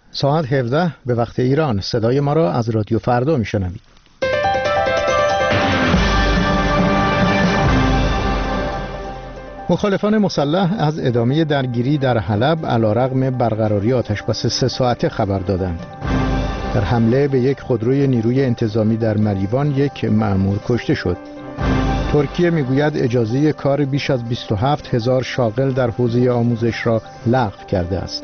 ساعت 17 به وقت ایران. صدای ما را از رادیو فردا میشنوید. مخالفان مسلح از ادامه درگیری در حلب علیرغم برقراری آتشبس 3 ساعته خبر دادند. در حمله به یک خودروی نیروی انتظامی در مریوان یک مأمور کشته شد. ترکیه میگوید اجازه کار بیش از 27,000 شاغل در حوزه آموزش را لغو کرده است.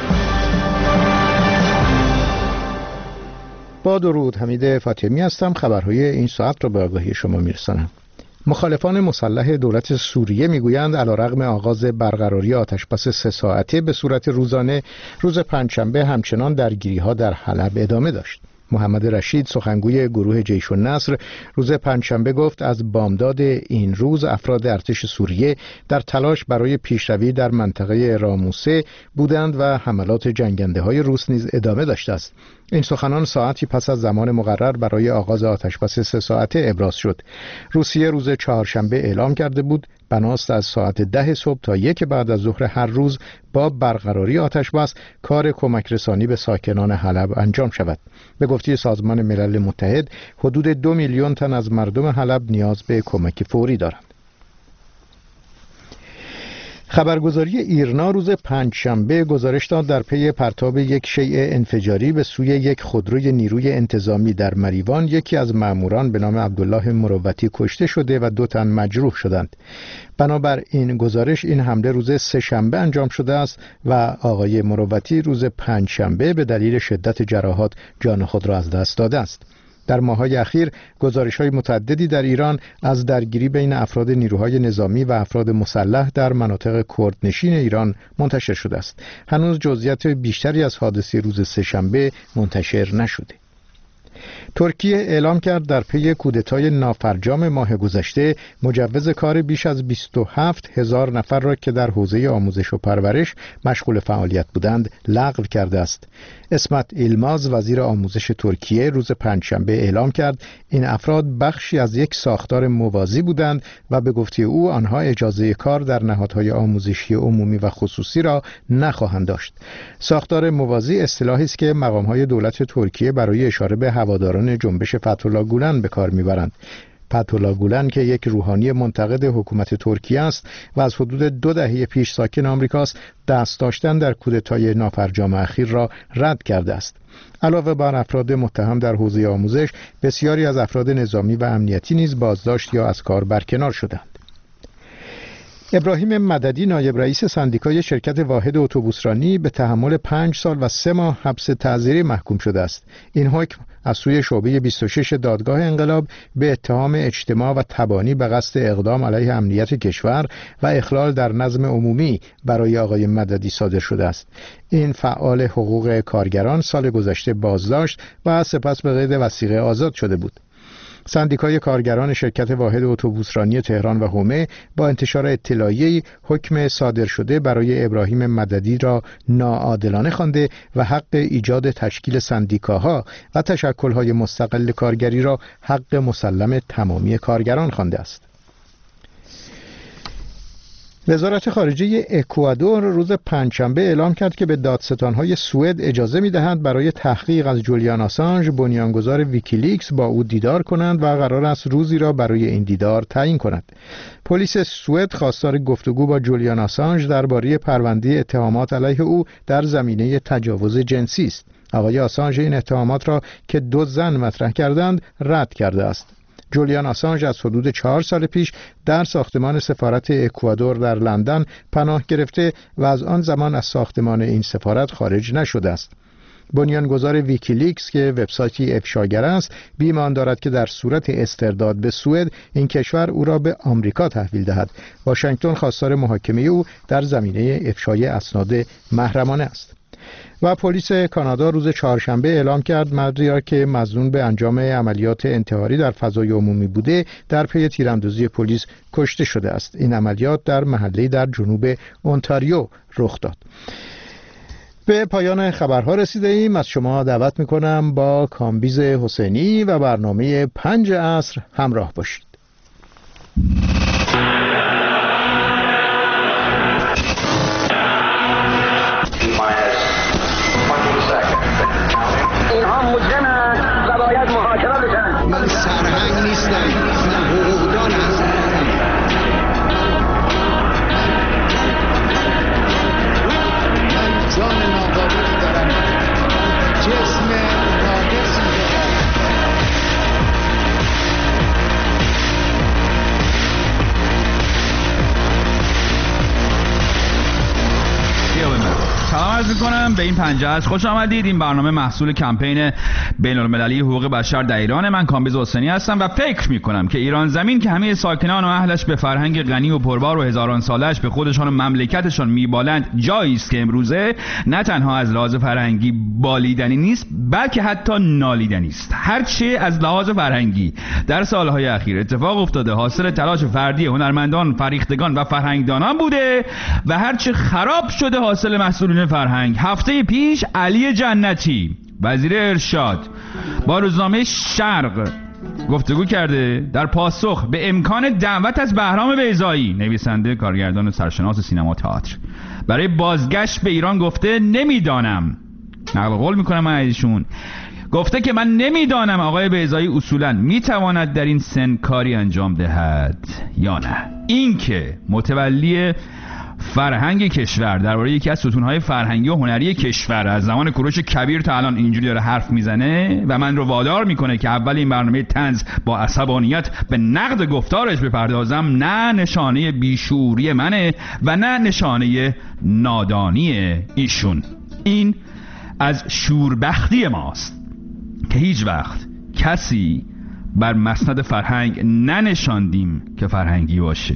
با درود، حمید فاطمی هستم. خبرهای این ساعت را به آگاهی شما میرسانم. مخالفان مسلح دولت سوریه میگویند علیرغم آغاز برقراری آتشبس 3 ساعته به صورت روزانه، روز پنجشنبه همچنان درگیری‌ها در حلب ادامه داشت. محمد رشید، سخنگوی گروه جیش النصر، روز پنجشنبه گفت از بامداد این روز افراد ارتش سوریه در تلاش برای پیشروی در منطقه راموسه بودند و حملات جنگنده‌های روس نیز ادامه داشته است. این سخنان ساعتی پس از زمان مقرر برای آغاز آتشبس 3 ساعته ابراز شد. روسیه روز چهارشنبه اعلام کرده بود بناست از ساعت 10 صبح تا 1 بعد از ظهر هر روز با برقراری آتشبس کار کمک رسانی به ساکنان حلب انجام شود. به گفته سازمان ملل متحد حدود 2 میلیون تن از مردم حلب نیاز به کمک فوری دارند. خبرگزاری ایرنا روز پنجشنبه گزارش داد در پی پرتاب یک شیء انفجاری به سوی یک خودروی نیروی انتظامی در مریوان یکی از ماموران به نام عبدالله مروتی کشته شده و 2 تن مجروح شدند. بنابر این گزارش این حمله روز سه‌شنبه انجام شده است و آقای مروتی روز پنجشنبه به دلیل شدت جراحات جان خود را از دست داده است. در ماه‌های اخیر گزارش‌های متعددی در ایران از درگیری بین افراد نیروهای نظامی و افراد مسلح در مناطق کردنشین ایران منتشر شده است. هنوز جزئیات بیشتری از حادثه روز سه‌شنبه منتشر نشده. ترکیه اعلام کرد در پی کودتای نافرجام ماه گذشته مجوز کار بیش از 27,000 نفر را که در حوزه آموزش و پرورش مشغول فعالیت بودند لغو کرده است. اسمت ایلماز وزیر آموزش ترکیه روز پنجشنبه اعلام کرد این افراد بخشی از یک ساختار موازی بودند و به گفته او آنها اجازه کار در نهادهای آموزشی عمومی و خصوصی را نخواهند داشت. ساختار موازی اصطلاحی است که مقام‌های دولت ترکیه برای اشاره به هواداران جنبش فتح‌الله گولن به کار می‌برند. فتح‌الله گولن که یک روحانی منتقد حکومت ترکیه است و از حدود 2 دهه پیش ساکن آمریکاست، دست داشتن در کودتای نافرجام اخیر را رد کرده است. علاوه بر افراد متهم در حوزه آموزش، بسیاری از افراد نظامی و امنیتی نیز بازداشت یا از کار برکنار شدند. ابراهیم مددی نایب رئیس سندیکای شرکت واحد اتوبوسرانی به تحمل 5 سال و 3 ماه حبس تعزیری محکوم شده است. این حکم از سوی شعبه 26 دادگاه انقلاب به اتهام اجتماع و تبانی به قصد اقدام علیه امنیت کشور و اخلال در نظم عمومی برای آقای مددی صادر شده است. این فعال حقوق کارگران سال گذشته بازداشت و سپس به قید وثیقه آزاد شده بود. سندیکای کارگران شرکت واحد اتوبوسرانی تهران و حومه با انتشار اطلاعیه‌ای حکم صادر شده برای ابراهیم مددی را ناعادلانه خوانده و حق ایجاد تشکیل سندیکاها و تشکل‌های مستقل کارگری را حق مسلم تمامی کارگران خوانده است. وزارت خارجه اکوادور روز پنجشنبه اعلام کرد که به دادستان‌های سوئد اجازه می‌دهند برای تحقیق از جولیان آسانژ بنیانگذار ویکیلیکس با او دیدار کنند و قرار است روزی را برای این دیدار تعیین کند. پلیس سوئد خواستار گفتگو با جولیان آسانژ درباره پرونده اتهامات علیه او در زمینه تجاوز جنسی است. آقای آسانژ این اتهامات را که 2 زن مطرح کردند رد کرده است. جولیان آسانژ از حدود 4 سال پیش در ساختمان سفارت اکوادور در لندن پناه گرفته و از آن زمان از ساختمان این سفارت خارج نشده است. بنیانگذار ویکیلیکس که وبسایتی افشاگر است، بیمان دارد که در صورت استرداد به سوئد این کشور او را به آمریکا تحویل دهد. واشنگتن خواستار محاکمه او در زمینه افشای اسناد محرمانه است. و پلیس کانادا روز چهارشنبه اعلام کرد مردی که مظنون به انجام عملیات انتحاری در فضای عمومی بوده در پی تیراندازی پلیس کشته شده است. این عملیات در محله‌ای در جنوب اونتاریو رخ داد. به پایان خبرها رسیده ایم. از شما دعوت میکنم با کامبیز حسینی و برنامه 5 عصر همراه باشید. میکنم به این پنجه است. خوش آمدید. این برنامه محصول کمپین بین‌المللی حقوق بشر در ایران. من کامبیز حسینی هستم و فکر میکنم که ایران زمین که همه ساکنان و اهلش به فرهنگ غنی و پربار و هزاران سالش به خودشان و مملکتشان میبالند، جایی است که امروزه نه تنها از لحاظ فرهنگی بالیدنی نیست بلکه حتی نالیدنی است. هرچه از لحاظ فرهنگی در سالهای اخیر اتفاق افتاده حاصل تلاش فردی هنرمندان، فریختگان و فرهنگدانان بوده و هرچه خراب شده حاصل مسئولین فرهنگ. هفته پیش علی جنتی وزیر ارشاد با روزنامه شرق گفتگو کرده. در پاسخ به امکان دعوت از بهرام بیضایی، نویسنده، کارگردان و سرشناس سینما و تئاتر، برای بازگشت به ایران گفته نمیدانم، نقل قول میکنم من ایشون، گفته که من نمیدانم آقای بیضایی اصولا میتواند در این سن کاری انجام دهد یا نه. این که متولی فرهنگ کشور درباره یکی از ستونهای فرهنگی و هنری کشور از زمان کوروش کبیر تا الان اینجوری داره حرف میزنه و من رو وادار میکنه که اول این برنامه طنز با عصبانیت به نقد گفتارش بپردازم، نه نشانه بیشوری منه و نه نشانه نادانی ایشون. این از شوربختی ماست که هیچ وقت کسی بر مسند فرهنگ ننشاندیم که فرهنگی باشه.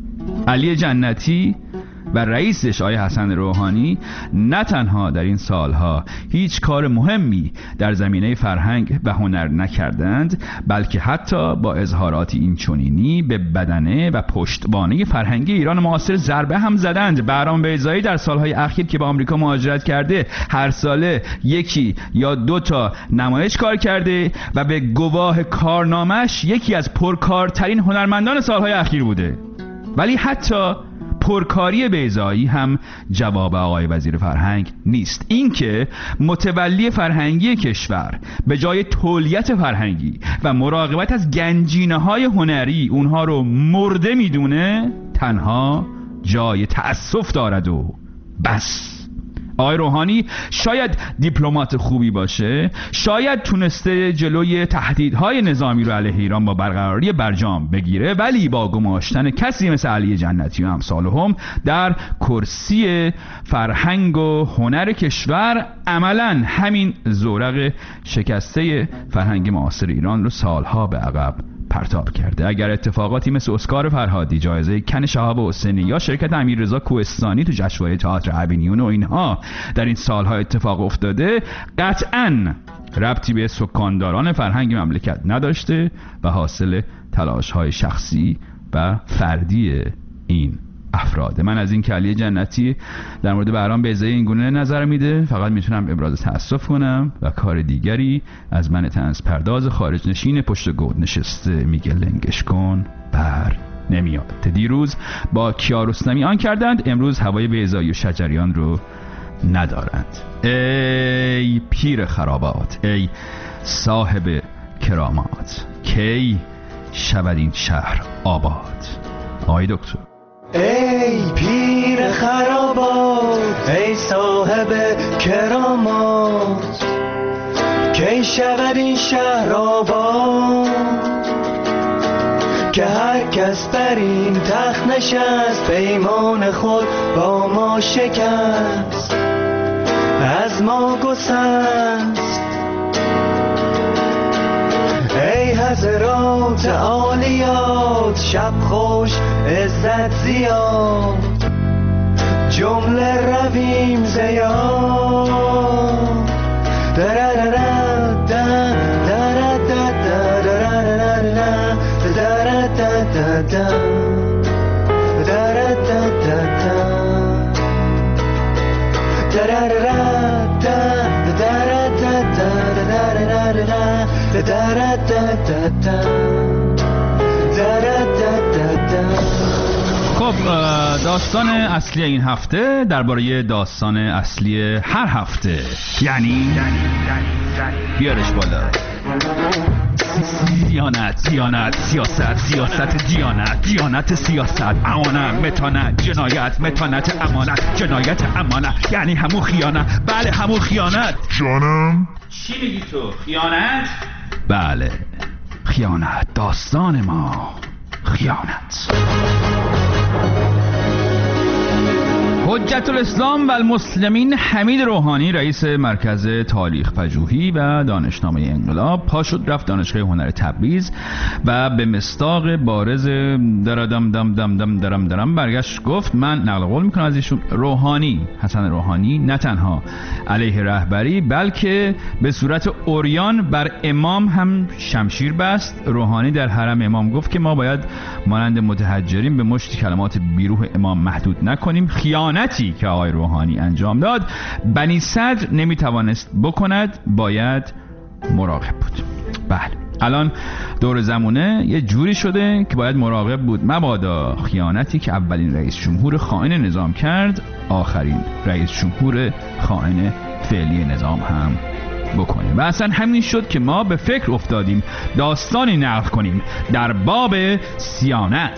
علی جنتی و رئیسش آقای حسن روحانی نه تنها در این سالها هیچ کار مهمی در زمینه فرهنگ و هنر نکردند، بلکه حتی با اظهاراتی اینچنینی به بدنه و پشتوانه فرهنگی ایران معاصر ضربه هم زدند. بهرام بیضایی در سالهای اخیر که به آمریکا مهاجرت کرده هر ساله یکی یا دو تا نمایش کار کرده و به گواه کارنامش یکی از پرکارترین هنرمندان سالهای اخیر بوده. ولی حتی پرکاری بیضایی هم جواب آقای وزیر فرهنگ نیست. اینکه متولی فرهنگی کشور به جای تولیت فرهنگی و مراقبت از گنجینه‌های هنری اونها رو مرده میدونه تنها جای تأسف دارد و بس. آقای روحانی شاید دیپلمات خوبی باشه، شاید تونسته جلوی تهدیدهای نظامی رو علیه ایران با برقراری برجام بگیره، ولی با گماشتن کسی مثل علی جنتی و امثالهم در کرسی فرهنگ و هنر کشور عملاً همین زورق شکسته فرهنگ معاصر ایران رو سالها به عقب پرتاب کرده. اگر اتفاقاتی مثل اسکار فرهادی، جایزه کن شهاب حسینی یا شرکت امیررضا کوهستانی تو جشنواره تئاتر اوینیون و اینها در این سالها اتفاق افتاده، قطعاً ربطی به سکانداران فرهنگ مملکت نداشته و حاصل تلاش‌های شخصی و فردی این افراد. من از این که علی جنتی در مورد بهرام بیضایی این گونه نظر میده فقط میتونم ابراز تأسف کنم و کار دیگری از من طنز پرداز خارج نشین پشت گود نشسته میگه لنگش کن بر نمیاد. دیروز با کیارستمی آن کردند، امروز هوای بیضایی و شجریان رو ندارند. ای پیر خرابات، ای صاحب کرامات، کی شود این شهر آباد؟ آقای دکتر. ای پیر خرابات، ای صاحب کرامات، کی شود این شهر آباد؟ که هر کس بر این تخت نشست، پیمان خود با ما شکست، از ما گسست. ای حضرات عالیات، شب خوش عزت زیاد، جمله رویم زیاد. خب داستان اصلی این هفته درباره داستان اصلی هر هفته، یعنی بیارش بالا. دیانت، دیانت، سیاست، سیاست، دیانت، دیانت، سیاست، امانت، متانت، جنایت، متانت، امانت، جنایت، امانت، یعنی همون خیانت. بله همون خیانت. جانم؟ چی میگی تو؟ خیانت؟ بله خیانت، داستان ما خیانت. حجت الاسلام و المسلمین حمید روحانی رئیس مرکز تاریخ پژوهی و دانشنامه انقلاب پا شد رفت دانشگاه هنر تبریز و به مصداق بارز درم دم دم دم درم درم برگشت گفت من نقل قول میکنم از ایشون روحانی حسن روحانی نه تنها علیه رهبری بلکه به صورت عریان بر امام هم شمشیر بست. روحانی در حرم امام گفت که ما باید مانند متحجرین به مشت کلمات بیروح امام محدود نکنیم. خیانتی که آقای روحانی انجام داد بنی صدر نمیتوانست بکند، باید مراقب بود. بله الان دور زمونه یه جوری شده که باید مراقب بود مبادا خیانتی که اولین رئیس جمهور خائن نظام کرد آخرین رئیس جمهور خائن فعلی نظام هم بکنه. و اصلا همین شد که ما به فکر افتادیم داستانی نقل کنیم در باب سیانت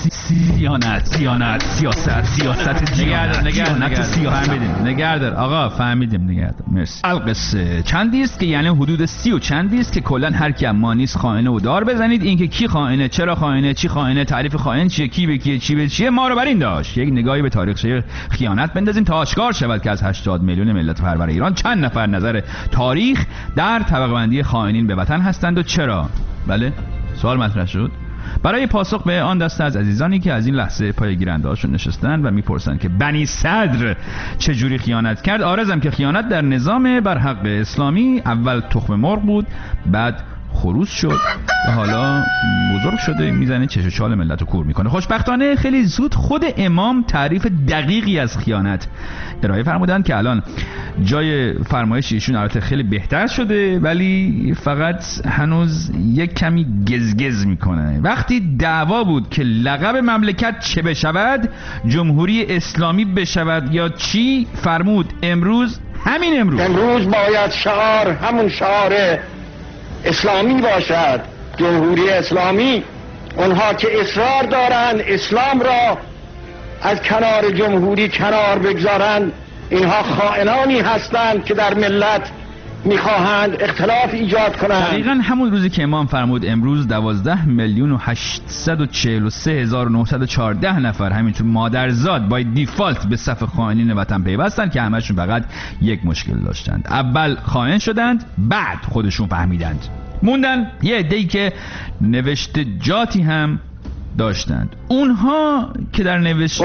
نگردار آقا فهمیدیم نگردار مرسی. القصه چندی است که یعنی حدود 30 و چندی است که کلا هر کی ما نیست خائنه و دار بزنید. این که کی خائنه، چرا خائنه، چی خائنه، تعریف خائن چیه، کی به کیه، چی به چیه، ما رو بر این داشت یک نگاهی به تاریخچه خیانت بندازیم تا آشکار شود که از 80 میلیون ملت پرور ایران چند نفر نظر تاریخ در طبقه بندی خائنین به وطن هستند و چرا. بله سوال مطرح شد. برای پاسخ به آن دسته از عزیزانی که از این لحظه پای گیرنده هاشون نشستن و میپرسن که بنی صدر چجوری خیانت کرد، عارضم که خیانت در نظام بر حق اسلامی اول تخم مرغ بود، بعد خروس شد و حالا بزرگ شده میزنه چش و چال ملت رو کور میکنه. خوشبختانه خیلی زود خود امام تعریف دقیقی از خیانت ارائه فرمودن که الان جای فرمایش ایشون البته خیلی بهتر شده ولی فقط هنوز یک کمی گزگز میکنه. وقتی دعوا بود که لقب مملکت چه بشود، جمهوری اسلامی بشود یا چی، فرمود امروز باید شعار همون شعار اسلامی باشد، جمهوری اسلامی. اونها که اصرار دارند اسلام را از کنار جمهوری کنار بگذارند اینها خائنانی هستند که در ملت میخواهند اختلاف ایجاد کنند. دقیقاً همون روزی که امام فرمود امروز 12,843,914 نفر همینطور مادرزاد با دیفالت به صف خائنین وطن پیوستن که همشون فقط یک مشکل داشتند. اول خائن شدند، بعد خودشون فهمیدند. موندن یه عده‌ای که نوشتجاتی هم داشتند. اونها که در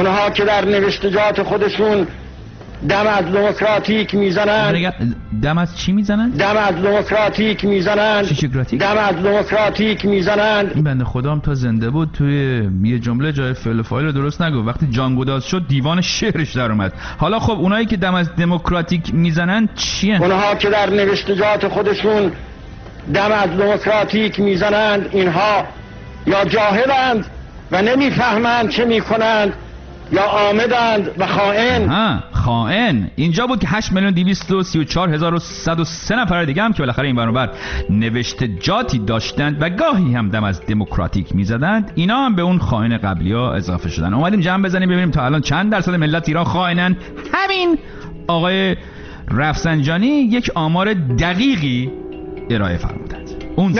نوشتجات خودشون دم از دموکراتیک میزنند. دم از چی میزنند؟ دم از دموکراتیک میزنند. دم از دموکراتیک میزنند. این بنده خدا هم تا زنده بود توی یه جمله جای فعل و فاعل رو درست نگفت. وقتی جانگداز شد دیوان شعرش در اومد. حالا خب اونایی که دم از دموکراتیک میزنند چیه؟ اونها که در نوشتجات خودشون دم از دموکراتیک میزنند اینها یا جاهلند و نمیفهمند چه میکنند یا آمدند و خائن. اینجا بود که 8,234,103 نفر دیگه هم که بالاخره این برابر نوشتجاتی داشتند و گاهی هم دم از دموکراتیک میزدند، اینا هم به اون خائن قبلی ها اضافه شدن. اومدیم جمع بزنیم ببینیم تا الان چند درصد ملت ایران خائنن. همین آقای رفسنجانی یک آمار دقیقی ارائه فرمودند.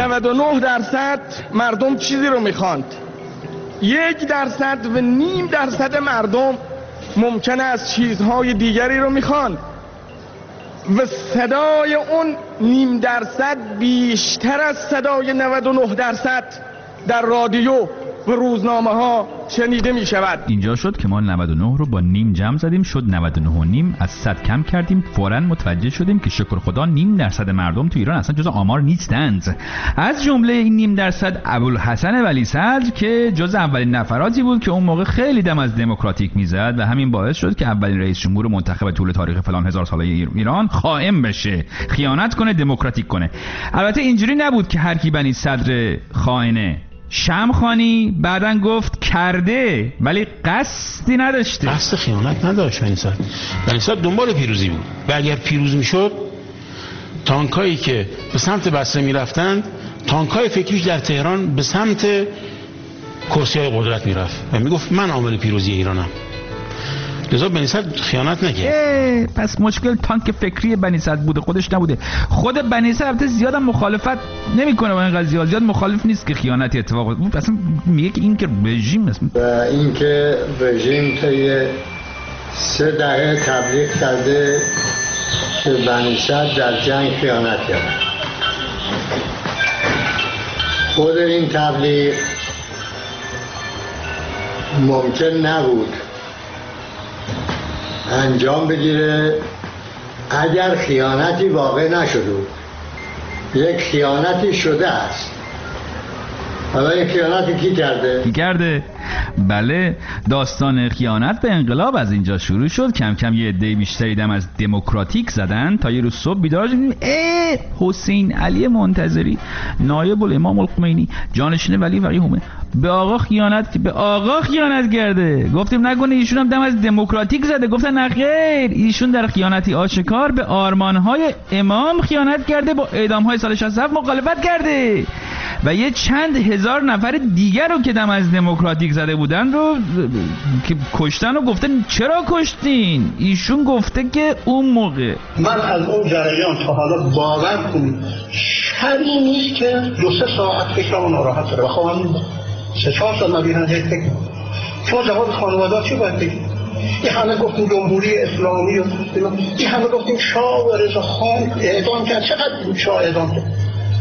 99% مردم چیزی رو میخواند، 1% و 0.5% مردم ممکنه از چیزهای دیگری رو میخوان و صدای اون 0.5% بیشتر از صدای 99% در رادیو و روزنامه ها شنیده می شود. اینجا شد که ما 99 رو با نیم جمع زدیم، شد 99.5، از 100 کم کردیم. فوراً متوجه شدیم که شکر خدا 0.5% مردم تو ایران اصلا جزء آمار نیستند. از جمله این 0.5% ابوالحسن ولی صدر که جزء اولین نفراتی بود که اون موقع خیلی دم از دموکراتیک میزد و همین باعث شد که اولین رئیس جمهور منتخب طول تاریخ فلان هزار ساله ایران خائن بشه، خیانت کنه، دموکراتیک کنه. البته اینجوری نبود که هر کی بنی صدر خائنه. شمخانی بعدن گفت کرده ولی قصدی نداشته. قصد خیانت نداشت بنی صدر دنبال پیروزی بود و اگر پیروز میشد تانکایی که به سمت بصره میرفتند، تانکای فکریش در تهران به سمت کرسی‌های قدرت میرفت و میگفت من عامل پیروزی ایرانم. لذا بنی صدر خیانت نکرد. پس مشکل تانک فکری بنی صدر بوده، خودش نبوده. خود بنی صدر البته زیاد مخالفت نمیکنه با این قضیه، زیاد مخالف نیست که خیانتی اتفاق افتاد. اصلا میگه که این که رژیم است و این که رژیم طی 3 دهه تبلیغ کرده که بنی صدر در جنگ خیانت کرد. خود این تبلیغ ممکن نبود انجام بگیره اگر خیانتی واقع نشده بود. یک خیانتی شده است. حالا این خیانتی کی کرده؟ کی کرده؟ بله، داستان خیانت به انقلاب از اینجا شروع شد. کم کم یه عده بیشتری دم از دموکراتیک زدن تا یه روز صبح بیدار شدیم حسین علی منتظری نایب الامام الخمینی جانشین ولی فقیه همه به آقا خیانت کرده. گفتیم نکنه ایشون هم دم از دموکراتیک زده. گفتن نخیر، ایشون در خیانتی آشکار به آرمانهای امام خیانت کرده، با اعدامهای سال 67 مخالفت کرده و یه چند هزار نفر دیگر رو که دم از دموکراتیک زده بودن رو که کشتن و گفتن چرا کشتین؟ ایشون گفته که اون موقع من از اون جریان تا حالا باور کنید شبی نیست که 2-3 ساعت فکرم ناراحت داره و خواهم 3-4 سال نبیرن فکر شما جواب خانواده چی باید بگید؟ این همه گفتیم جمهوری اسلامی و این همه گفتیم شاه و رضا خان اعدام کرد. چقدر شاه اعدام کرد؟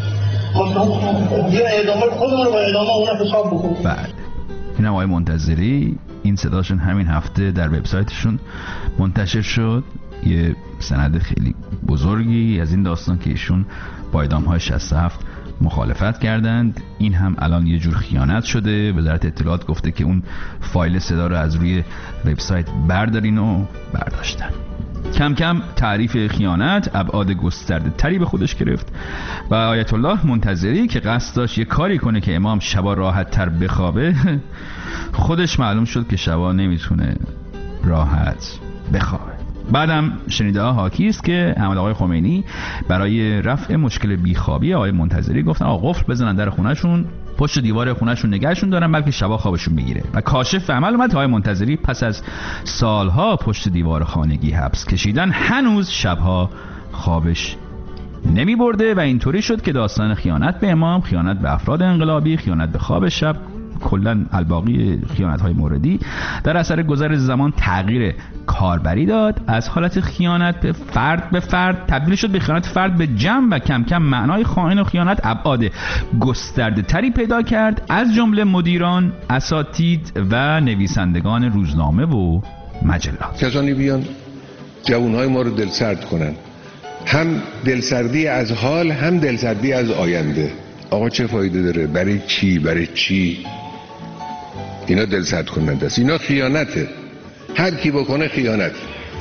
یه اعدام خودمون رو با اعدام اون حساب بکنیم. بله، این هم آقای منتظری، این صداشون همین هفته در وبسایتشون منتشر شد. یه سند خیلی بزرگی از این داستان که ایشون با اعدام‌های 67 مخالفت کردند. این هم الان یه جور خیانت شده. وزارت اطلاعات گفته که اون فایل صدا رو از روی وبسایت بردارین و برداشتن. کم کم تعریف خیانت ابعاد گسترده تری به خودش گرفت و آیت الله منتظری که قصد داشت یه کاری کنه که امام شبا راحت تر بخوابه خودش معلوم شد که شبا نمیتونه راحت بخوابه. بعدم شنیده ها حاکی است که احمد آقای خمینی برای رفع مشکل بیخوابی آقای منتظری گفتن آقا قفل بزنن در خونهشون، پشت دیوار خونهشون نگهشون دارن بلکه شبا خوابشون بگیره. و کاشف عمل اومد آقای منتظری پس از سالها پشت دیوار خانگی حبس کشیدن هنوز شبها خوابش نمی برده و اینطوری شد که داستان خیانت به امام، خیانت به افراد انقلابی، خیانت به خواب شب، کلا الباقی خیانت‌های موردی در اثر گذر زمان تغییر کاربری داد. از حالت خیانت به فرد تبدیل شد به خیانت فرد به جمع و کم کم معنای خائن و خیانت ابعاد گسترده تری پیدا کرد، از جمله مدیران، اساتید و نویسندگان روزنامه و مجلات. کسانی بیان جوانهای ما رو دلسرد کنن، هم دلسردی از حال هم دلسردی از آینده. آقا چه فایده داره؟ برای چی؟ اینا دلسرد کننده است. اینا خیانته. هر کی بکنه خیانت.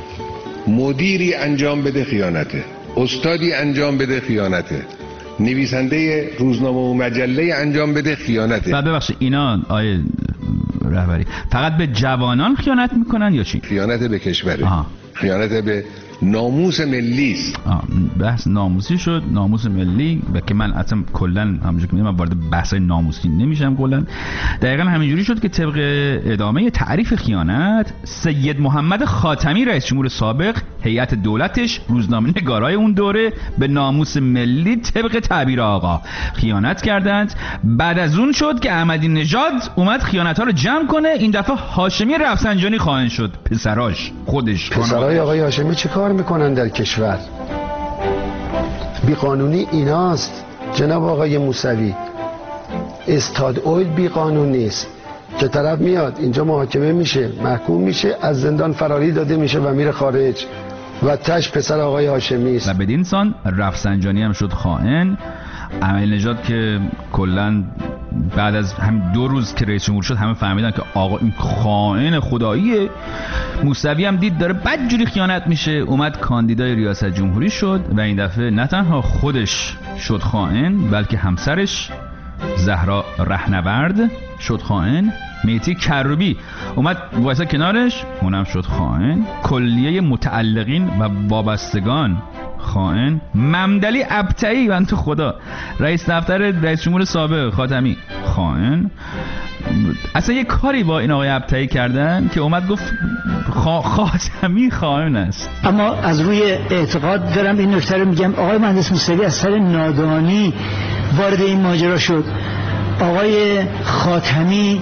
مدیری انجام بده خیانته، استادی انجام بده خیانته، نویسنده روزنامه و مجله انجام بده خیانته. بعد ببخشید اینا آیه رهبری فقط به جوانان خیانت میکنن یا چی؟ خیانت به کشوره. خیانت به ناموس ملی است. بحث ناموسی شد، ناموس ملی، و که من اصلا کلا همونجوری که میگم وارد بحثای ناموسی نمیشم. کلا دقیقاً همینجوری شد که طبق ادامه تعریف خیانت سید محمد خاتمی رئیس جمهور سابق، هیئت دولتش، روزنامه نگارای اون دوره به ناموس ملی طبق تعبیر آقا خیانت کردند. بعد از اون شد که احمدی نژاد اومد خیانت‌ها رو جمع کنه. این دفعه هاشمی رفسنجانی خائن شد. پسراش خودش پسرای آقای هاشمی چه کار میکنن در کشور؟ بیقانونی ایناست جناب آقای موسوی. استاد اویل بیقانونی است که طرف میاد اینجا محاکمه میشه، محکوم میشه، از زندان فراری داده میشه و میره خارج و تش پسر آقای هاشمی است. و بدین سان رفسنجانی هم شد خائن. احمدی نژاد که کلا بعد از همین 2 روز که رئیس جمهور شد همه فهمیدن که آقا این خائن خداییه. موسوی هم دید داره بدجوری خیانت میشه، اومد کاندیدای ریاست جمهوری شد و این دفعه نه تنها خودش شد خائن بلکه همسرش زهرا رهنورد شد خائن. مهدی کروبی اومد وایسا کنارش، اونم شد خائن. کلیه متعلقین و وابستگان خائن. ممدلی ابتعی بنت خدا رئیس دفتر رئیس جمهور سابق خاتمی خائن. اصلا یه کاری با این آقای ابتعی کردن که اومد گفت خاتمی خائن است. اما از روی اعتقاد دارم این نکته رو میگم، آقای مهندس موسوی از سر نادانی وارد این ماجرا شد. آقای خاتمی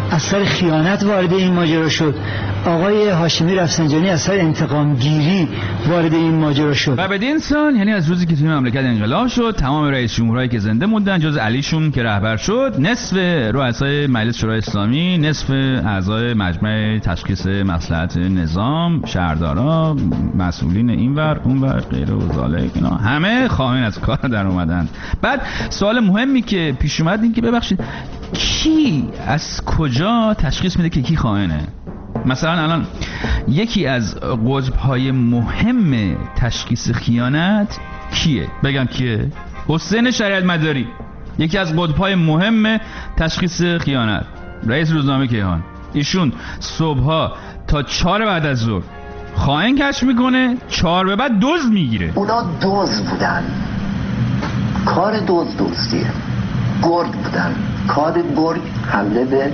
از سر خیانت وارد این ماجرا شد، آقای هاشمی رفسنجانی از سر انتقام گیری وارد این ماجرا شد. و بدین سان یعنی از روزی که توی مملکت انقلاب شد، تمام رئیس جمهورایی که زنده موندن جز علیشون که رهبر شد، نصف رؤسای مجلس شورای اسلامی، نصف اعضای مجمع تشخیص مصلحت نظام، شهردارا، مسئولین اینور اونور غیره و ذالک، اینا همه خائن از کار در اومدن. بعد سوال مهمی که پیش اومد این که ببخشید کی از کجا تشخیص میده که کی خائنه؟ مثلا الان یکی از قطب‌های مهم تشخیص خیانت کیه؟ بگم کیه؟ حسین شریعت مداری، یکی از قطب‌های مهم تشخیص خیانت، رئیس روزنامه کیهان. ایشون صبحها تا 4 بعد از ظهر خائن کشف میکنه، 4 به بعد دزد میگیره. اونا دزد بودن، کار دزدیه، گرگ بودن، کار گرگ حمله به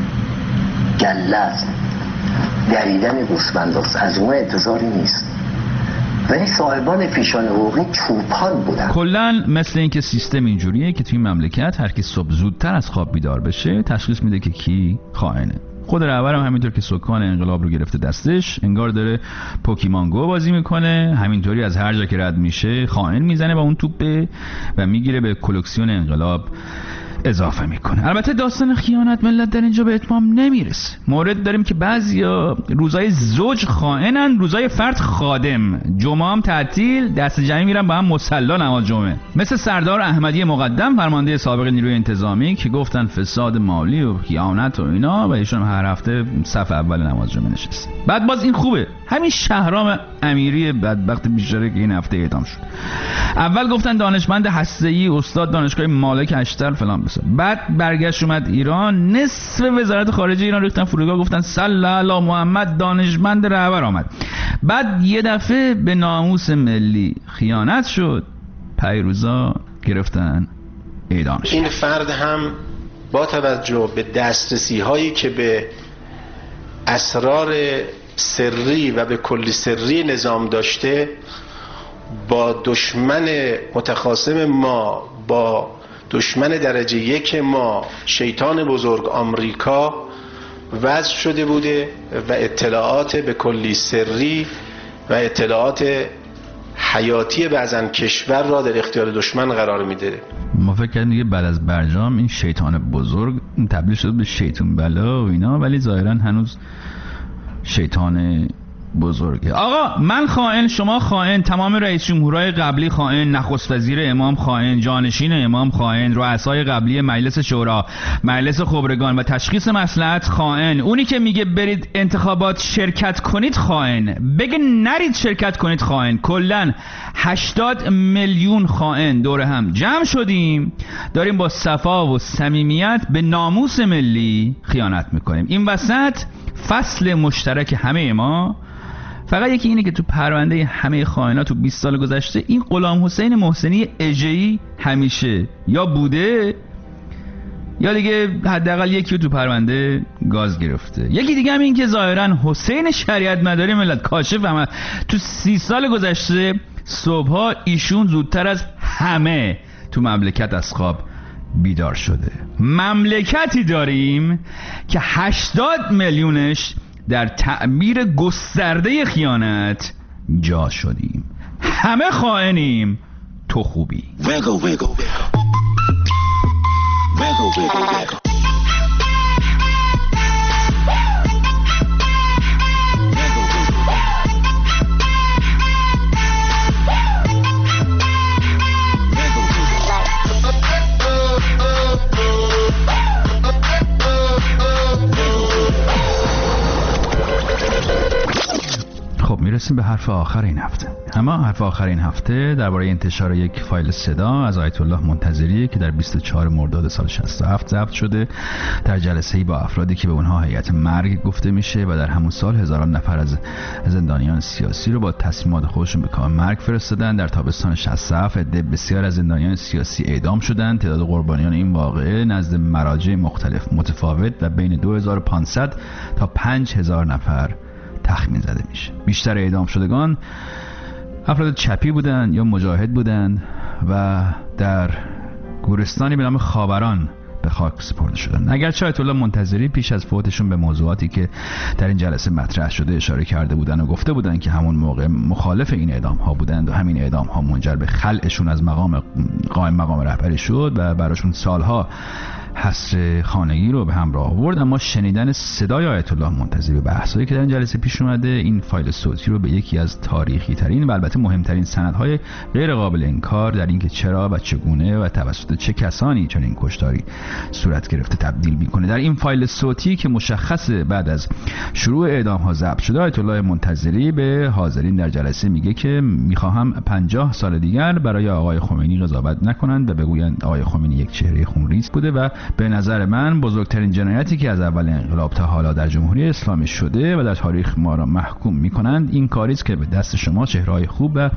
گله است، دریدن گوسفند است، از اون انتظاری نیست. ولی صاحبان پیشان حقوقی چوپان بودن. کلن مثل این که سیستم اینجوریه که توی مملکت هر کی صبح زودتر از خواب بیدار بشه تشخیص میده که کی خائنه. خود رهبرم همینطور که سکان انقلاب رو گرفته دستش، انگار داره پوکیمون گو بازی میکنه، همینطوری از هر جا که رد میشه خائن میزنه با اون توپه و میگیره به کلکسیون انقلاب اضافه میکنه. البته داستان خیانت ملت در اینجا به اتمام نمیرسه. مورد داریم که بعضیا روزای زوج خائنن، روزای فرد خادم، جمعه هم تعطیل، دست جمعی میرن با هم مصلا نماز جمعه. مثل سردار احمدی مقدم فرمانده سابق نیروی انتظامی که گفتن فساد مالی و خیانت و اینا، و ایشون هر هفته صف اول نماز جمعه نشست. بعد باز این خوبه، همین شهرام امیری بدبخت بیچاره که این هفته اعدام شد. اول گفتن دانشمند هسته‌ای، استاد دانشگاه مالک اشتر فلان بسا. بعد برگشت اومد ایران، نصف وزارت خارجه ایران ریختن فرودگاه، گفتن صلی علی محمد، دانشمند رهبر آمد. بعد یه دفعه به ناموس ملی خیانت شد، پیروزا گرفتن اعدامش. این فرد هم با توجه به دسترسی هایی که به اسرار سری و به کلی سری نظام داشته، با دشمن متخاصم ما، با دشمن درجه 1 ما، شیطان بزرگ آمریکا وضع شده بوده و اطلاعات به کلی سری و اطلاعات حیاتی بعضن کشور را در اختیار دشمن قرار میده. ما فکر کردیم دیگه بعد از برجام این شیطان بزرگ تبدیل شد به شیطان بلا و اینا، ولی ظاهرا هنوز شیطان بزرگه. آقا من خائن، شما خائن، تمام رئیس جمهورهای قبلی خائن، نخست وزیر امام خائن، جانشین امام خائن، رؤسای قبلی مجلس شورا، مجلس خبرگان و تشخیص مصلحت خائن. اونی که میگه برید انتخابات شرکت کنید خائن، بگه نرید شرکت کنید خائن. کلن 80 میلیون خائن دور هم جمع شدیم، داریم با صفا و صمیمیت به ناموس ملی خیانت میکنیم. این وسط فصل مشترک همه ما فقط یکی اینه که تو پرونده همه خائنات تو 20 سال گذشته این غلام حسین محسنی اژه‌ای همیشه یا بوده یا دیگه حداقل یکی تو پرونده گاز گرفته. یکی دیگه هم این که ظاهرا حسین شریعت مداری ملت کاشف هم تو 30 سال گذشته صبحها ایشون زودتر از همه تو مملکت از خواب بیدار شده. مملکتی داریم که 80 میلیونش در تعبیر گسترده خیانت جا شدیم. همه خائنیم، تو خوبی. میرسیم به حرف آخر این هفته. اما حرف آخر این هفته درباره انتشار یک فایل صدا از آیت الله منتظری که در 24 مرداد سال 67 ضبط شده در جلسه‌ای با افرادی که به اونها هیئت مرگ گفته میشه و در همون سال هزاران نفر از زندانیان سیاسی رو با تصمیمات خودشون به کام مرگ فرستادن. در تابستان 67 عده بسیار از زندانیان سیاسی اعدام شدند. تعداد قربانیان این واقعه نزد مراجع مختلف متفاوت و بین 2500 تا 5000 نفر تخمین زده میشه. بیشتر اعدام شدگان افراد چپی بودند یا مجاهد بودند و در گورستانی به نام خاوران به به خاک سپرده شدند. اگرچه آیت الله منتظری پیش از فوتشون به موضوعاتی که در این جلسه مطرح شده اشاره کرده بودند و گفته بودند که همون موقع مخالف این اعدام ها بودند و همین اعدام ها منجر به خلعشون از قائم مقام رهبری شد و براشون سالها حصر خانگی رو به همراه آورد. اما شنیدن صدای آیت الله منتظری و بحثایی که در این جلسه پیش اومده این فایل صوتی رو به یکی از تاریخی ترین و البته مهمترین سندهای غیر قابل انکار در اینکه چرا و چگونه و توسط چه کسانی چنین کشتاری صورت گرفته تبدیل میکنه. در این فایل صوتی که مشخصه بعد از شروع اعدام ها ضبط شده، آیت الله منتظری به حاضرین در جلسه میگه که میخواهم 50 سال دیگر برای آقای خمینی قضاوت نکنند و بگویند آقای خمینی یک چهره خونریز بوده و به نظر من بزرگترین جنایتی که از اول انقلاب تا حالا در جمهوری اسلامی شده و در تاریخ ما را محکوم می‌کنند این کاری است که به دست شما چهره‌های خوب و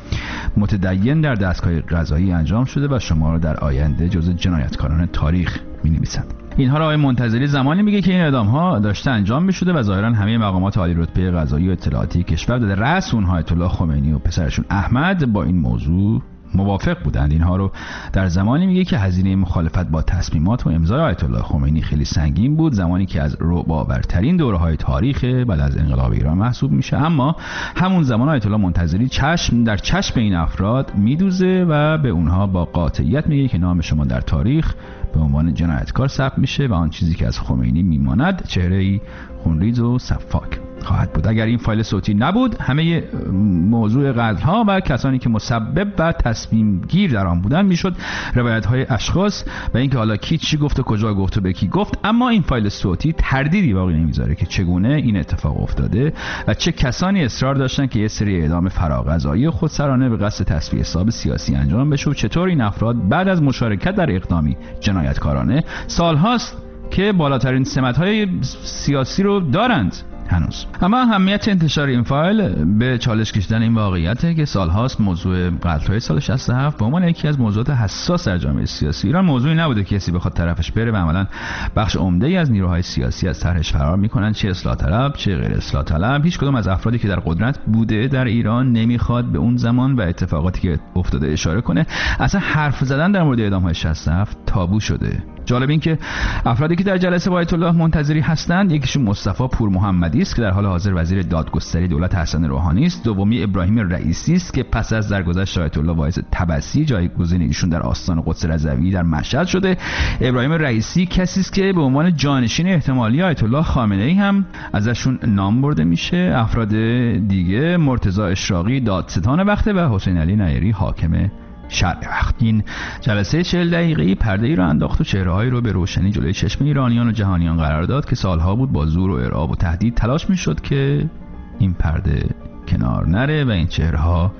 متدین در دستگاه قضایی انجام شده و شما را در آینده جزو جنایتکاران تاریخ می‌نویسند. اینها را آقای منتظری زمانی میگه که این اعدام‌ها داشته انجام می‌شده و ظاهراً همه مقامات عالی رتبه قضایی و اطلاعاتی کشور در رأس اونها آیت الله خمینی و پسرشون احمد با این موضوع موافق بودند. اینها رو در زمانی میگه که هزینه مخالفت با تصمیمات و امضای آیت الله خمینی خیلی سنگین بود، زمانی که از رعب‌آورترین دوره‌های تاریخ بعد از انقلاب ایران محسوب میشه. اما همون زمان آیت الله منتظری چشم در چشم این افراد میدوزه و به اونها با قاطعیت میگه که نام شما در تاریخ به عنوان جنایتکار ثبت میشه و آن چیزی که از خمینی میماند چهره‌ای خونریز و سفاک خواهد بود. اگر این فایل صوتی نبود همه موضوع قتل‌ها و کسانی که مسبب و تصمیم گیر در آن بودند میشد روایت‌های اشخاص و اینکه حالا کی چی گفت و کجا گفت و به کی گفت. اما این فایل صوتی تردیدی باقی نمیذاره که چگونه این اتفاق افتاده و چه کسانی اصرار داشتن که یه سری اعدام فراقضایی خودسرانه به قصد تصفیه حساب سیاسی انجام بشه و چطور این افراد بعد از مشارکت در اقدامی جنایتکارانه سالهاست که بالاترین سمت‌های سیاسی رو دارند هنوز. اما اهمیت انتشار این فایل به چالش کشیدن این واقعیته که سالهاست موضوع قتل‌های سال 67 به عنوان یکی از موضوعات حساس در جامعه سیاسی ایران موضوعی نبوده که کسی بخواد طرفش بره و عملاً بخش عمده‌ای از نیروهای سیاسی از طرحش فرار می‌کنن، چه اصلاح طلب چه غیر اصلاح طلب. هیچ کدوم از افرادی که در قدرت بوده در ایران نمی‌خواد به اون زمان و اتفاقاتی که افتاده اشاره کنه. اصلا حرف زدن در مورد اعدام‌های 67 تابو شده. جالب این که افرادی که در جلسه با آیت الله منتظری هستند، یکیشون مصطفی پور محمدی است که در حال حاضر وزیر دادگستری دولت حسن روحانی است، دومی ابراهیم رئیسی است که پس از درگذشت آیت الله واعظ طبسی جایگزین ایشون در آستان قدس رضوی در مشهد شده. ابراهیم رئیسی کسی است که به عنوان جانشین احتمالی آیت الله خامنه ای هم ازشون نام برده میشه. افراد دیگه مرتضی اشراقی دادستان وقته و حسین علی نیری حاکم شرع وقت. این جلسه 40 دقیقه‌ای پرده‌ای رو انداخت و چهره‌هایی رو به روشنی جلوی چشم ایرانیان و جهانیان قرار داد که سالها بود با زور و ارعاب و تهدید تلاش می‌شد که این پرده کنار نره و این چهره‌ها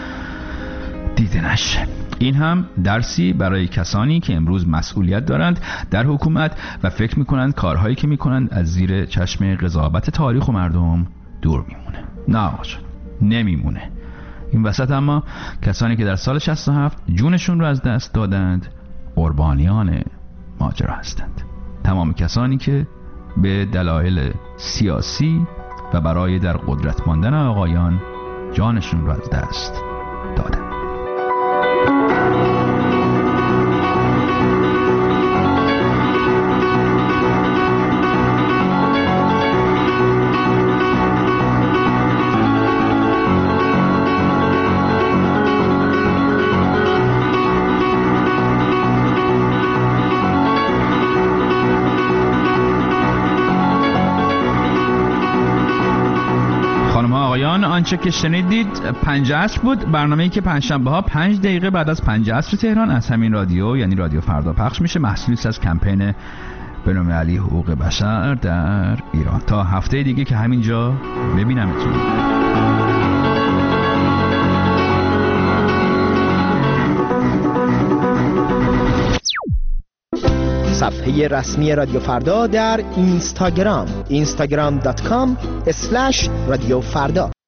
دیده نشه. این هم درسی برای کسانی که امروز مسئولیت دارند در حکومت و فکر می‌کنند کارهایی که می‌کنند از زیر چشم قضاوت تاریخ و مردم دور میمونه. نه آقا نمیمونه. این وسط اما کسانی که در سال 67 جونشون رو از دست دادند قربانیان ماجرا هستند. تمام کسانی که به دلایل سیاسی و برای در قدرت ماندن آقایان جانشون رو از دست دادند. آنچه که شنیدید 5 عصر بود، برنامه‌ای که پنجشنبه ها 5 دقیقه بعد از 5 عصر تهران از همین رادیو یعنی رادیو فردا پخش میشه. محصولی از کمپین بین‌المللی حقوق بشر در ایران. تا هفته دیگه که همینجا ببینمتون. صفحه رسمی رادیو فردا در اینستاگرام instagram.com/رادیو فردا